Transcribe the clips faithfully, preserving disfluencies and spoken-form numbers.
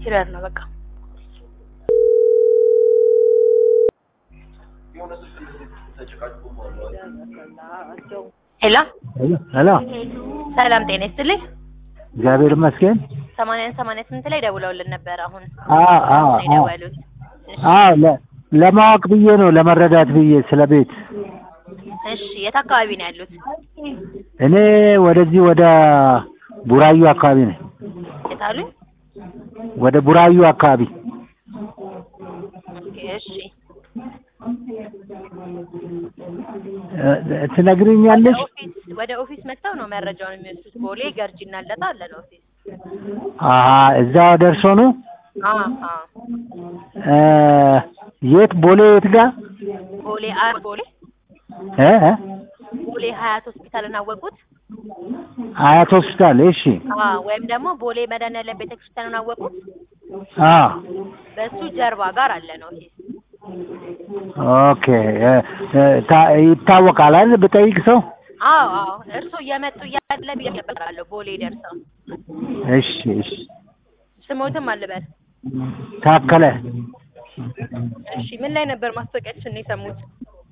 ኤረር ነው በቃ ሄሎ ሄሎ ሰላም ጤና ይስጥልኝ እግዚአብሔር ይመስገን ሰማንያ ሰማንያ ስምንት ላይ ደውለውልን ነበር አሁን አዎ አዎ አዎ ለማወቅ ብዬ ነው ለመረዳት ብዬ ስለቤት እሺ የት አካባቢ ነው ያሉት እኔ ወደዚህ ወደ ቡራዩ አካባቢ ነኝ የታሉ ወደ ቡራዩ አካባቢ እሺ ትነግሪኛለሽ ወደ ኦፊስ መጣው ነው መረጃውን የሚወስዱት ቦሌ ገርጂና ለታ አለ ነው ኦፊስ አሃ እዛው ደርሶ ነው አዎ አዎ የት ቦሌ የት ጋር ቦሌ አር ቦሌ እ ቦሌ ሀያት ሆስፒታልን አወቁት ሀያት ሆስፒታል እሺ አዎ ወይም ደግሞ ቦሌ መድኃኒዓለም ቤተክርስቲያንን አወቁት አዎ በሱ ጀርባ ጋር አለ ነው ኦፊስ ኦኬ ይታወቃል አይደል በጠይቅ ሰው አዎ አዎ እርሶ እየመጡ ያለ ቢያቀበራለሁ ቦሌ ደርሰው እሺ እሺ ስሞትም አልበል ታከለ እሺ ምን ላይ ነበር ማስታወቂያችን ነው የሰሙት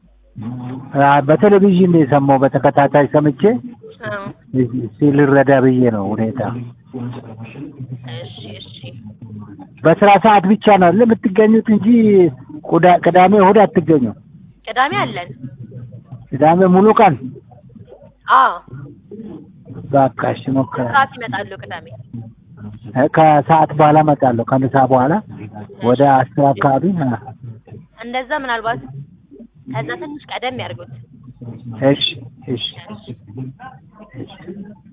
በቴሌቪዥን ነው የሰማው በተከታታይ ሰምቼ አዎ ሲል ረዳ ብዬ ነው ሁኔታ እሺ እሺ በስራ ሰዓት ብቻ ነው ለምትገኙት እንጂ ቅዳሜ እሑድ አትገኙ ቅዳሜ አለን ቅዳሜ ሙሉ ቀን አዎ በቃ እሺ ሞክራ ሰዓት ይመጣሉ ቅዳሜ ከሰዓት በኋላ እመጣለሁ ከምሳ በኋላ ወደ አስር አካባቢ እንደዛ ምናልባት ከዛ ትንሽ ቀደም ያርጉት እሺ እሺ እሺ